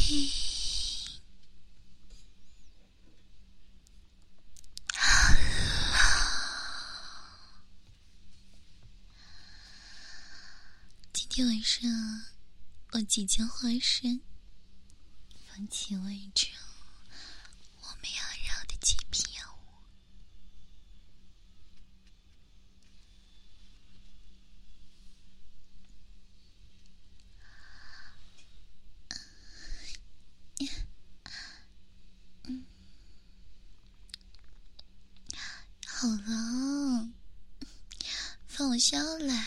今天晚上我即将化身，放弃为主，我们要绕的极品药物。好了，放我下来。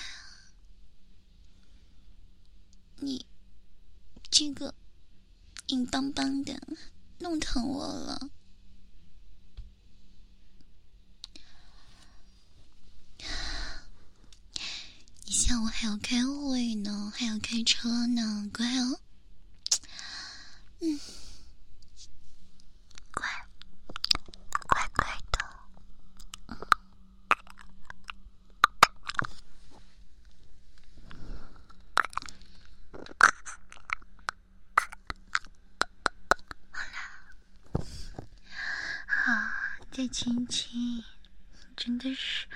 你这个硬邦邦的，弄疼我了。你下午还要开会呢，还要开车呢，乖哦。乖乖的。再亲亲，真的是，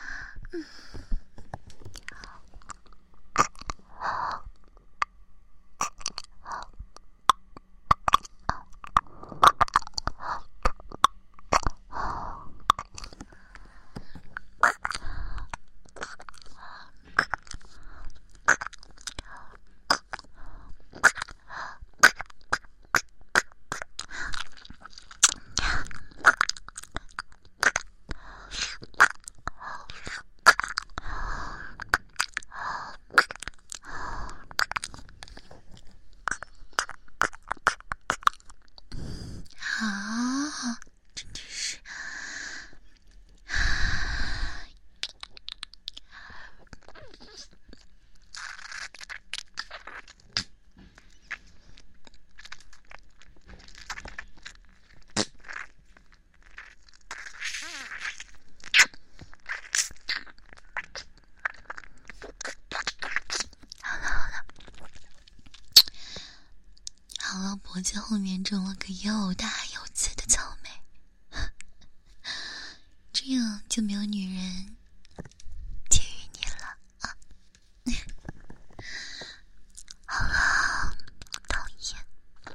好，真的是。好了，脖子后面种了个又大又刺的草莓，这样就没有女人觊觎你了啊！好了，讨厌。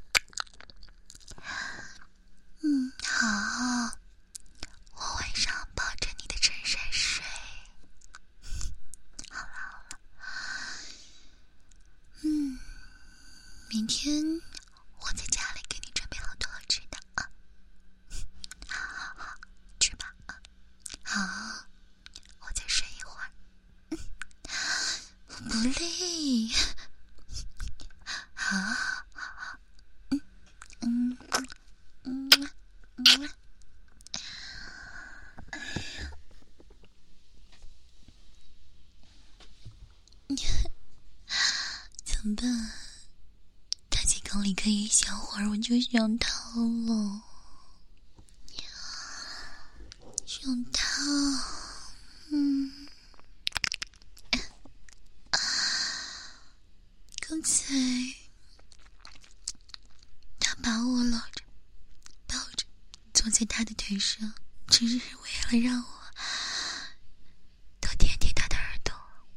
好，我晚上抱着你的衬衫睡。好了，明天我在家里给你准备好多好吃的啊！好，吃吧啊！好，我再睡一会儿，不累。好，怎么办？他才刚离开一小会儿，我就想逃了。想逃，刚才他把我抱着，坐在他的腿上，只是为了让我多舔舔他的耳朵，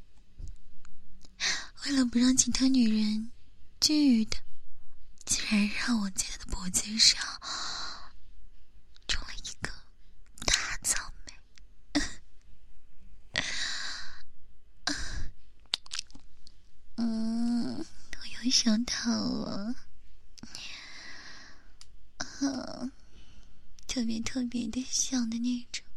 为了不让其他女人觊觎的，竟然让我在他的脖子上种了一个大草莓。我又想逃了，特别的香的那种。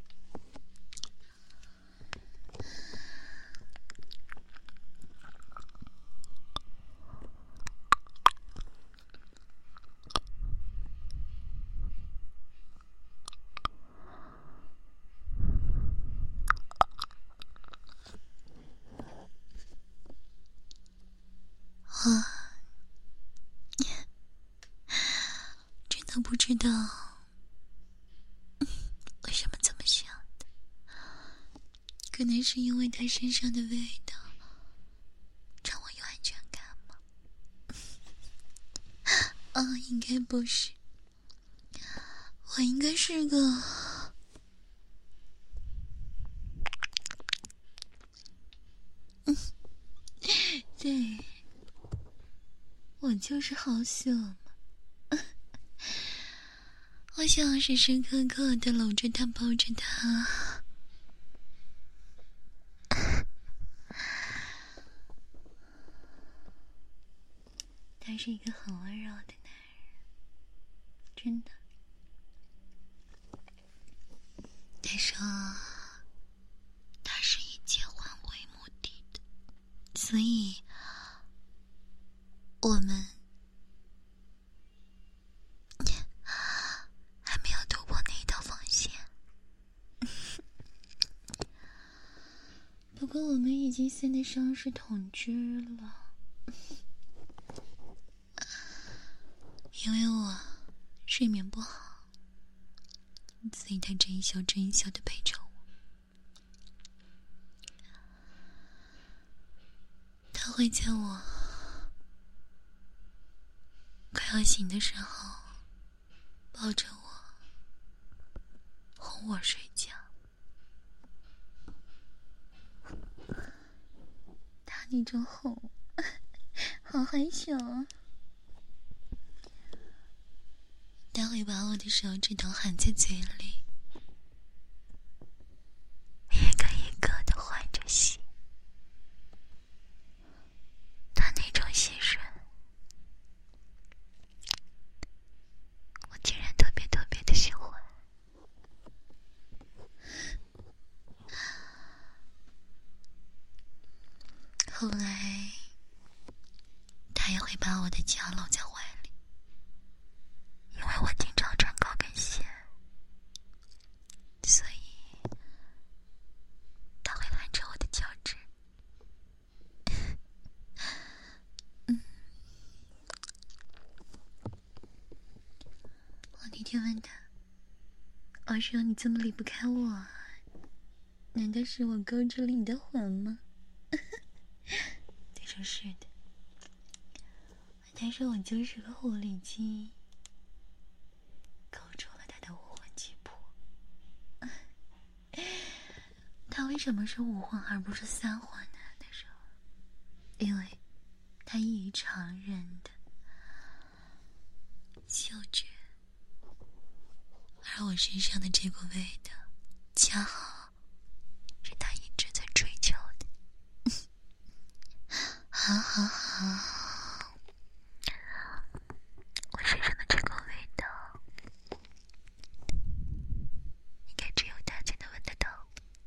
真的不知道为什么这么想的，可能是因为他身上的味道让我有安全感吗？ 应该不是，我应该是个对，我就是好色嘛。我想时时刻刻的搂着他，抱着他。他是一个很温柔的男人，真的。他说他是以结婚为目的的，所以我们还没有突破那一道防线。不过我们已经算得上是同居了。因为我睡眠不好，所以他这一宿这一宿的陪着我。他会在我快要醒的时候抱着我哄我睡觉。他那种哄好害羞啊。他会把我的手指头含在嘴里，一个一个的换着吸。他那种吸吮，我竟然特别特别的喜欢。后来，他也会把我的脚搂在怀里，因为我经常穿高跟鞋，所以他会含着我的脚趾。我那天问他，我说你怎么离不开我啊？难道是我勾住了你的魂吗？他说是的。他说我就是个狐狸精，勾住了他的无魂七魄。他为什么是无魂而不是三魂呢？他说因为他异常人的嗅觉，而我身上的这股味道恰好是他一直在追求的。好好好，我身上的这股味道应该只有他才能闻得到。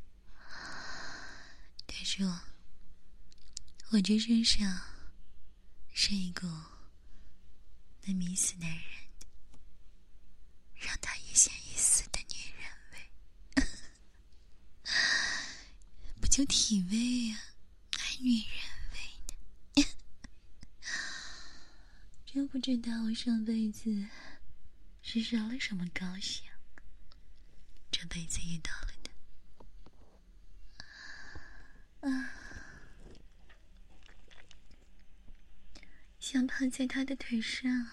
他说我这身上是一股能迷死男人的，让他一生一死的女人味。不就体味啊，还女人味呢。真不知道我上辈子是烧了什么高香，这辈子遇到了他。想趴在他的腿上，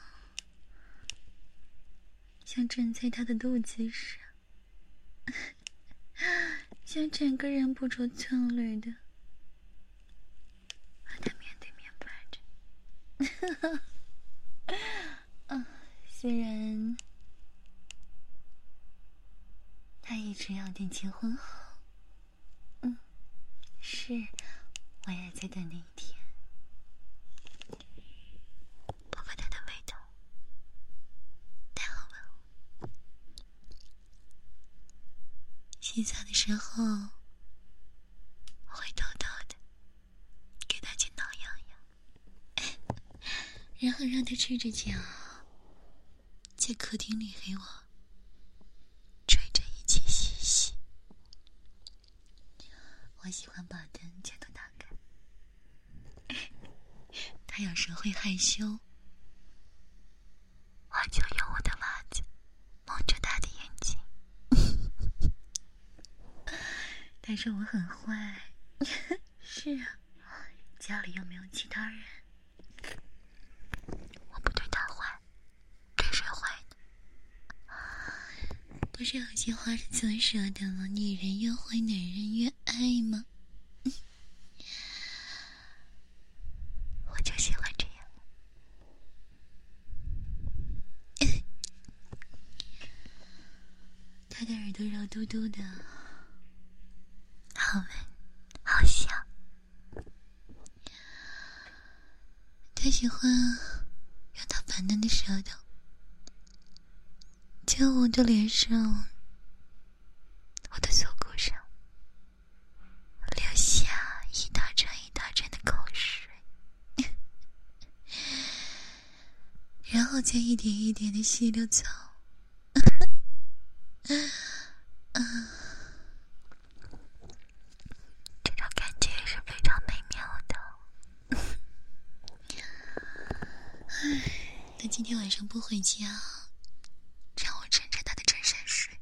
想枕在他的肚子上，想整个人不着寸缕的和他面对面趴着。虽然他一直要等结婚后，是我也在等那一天。不过他的味道太好闻了。洗澡的时候，我会偷偷的给他去挠痒痒，然后让他赤着脚在客厅里陪我追着一起嬉戏。我喜欢把灯全都打开，他有时会害羞，我就用我的袜子蒙着他的眼睛。他说我很坏。是啊，家里又没有其他人，我不对他坏， 不是有句话是这么说的吗？女人越坏，男人越爱吗？我就喜欢这样。他的耳朵肉嘟嘟的，好闻，好香。他喜欢用他粉嫩的舌头在我的脸上，我的锁骨上留下一大串一大串的口水，然后再一点一点的吸溜走。这种感觉是非常美妙的。他今天晚上不回家，让我趁着他的衬衫睡，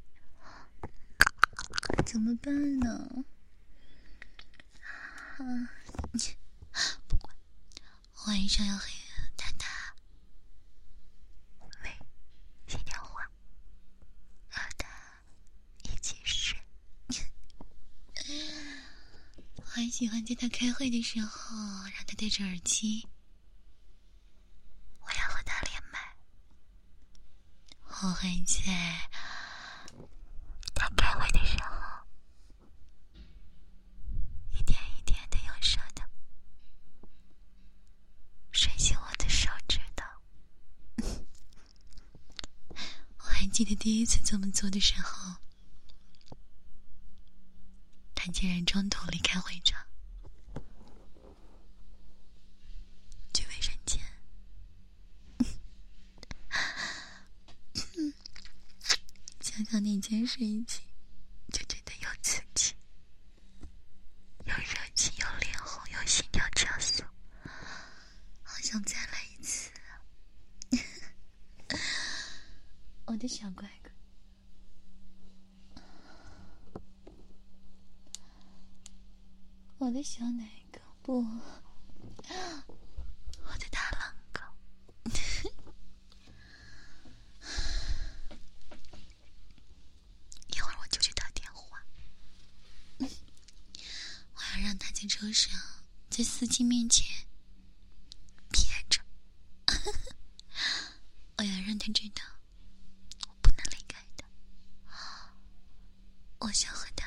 怎么办呢？不管，晚上要和他打微信电话，和他一起睡。我还喜欢在他开会的时候，让他戴着耳机，我要和他连麦。我会在他开会的时候，一点一点的用舌头睡醒我的手指头。我还记得第一次这么做的时候，他竟然中途离开会场，去卫生间。想想那件事一起，就觉得又刺激，又热情，又脸红，又心跳加速，好想再来一次啊！我的小乖乖，我的小奶狗，不，我的大狼狗。一会儿我就去打电话，我要让他在车上，在司机面前憋着。我要让他知道，我不能离开他。我想和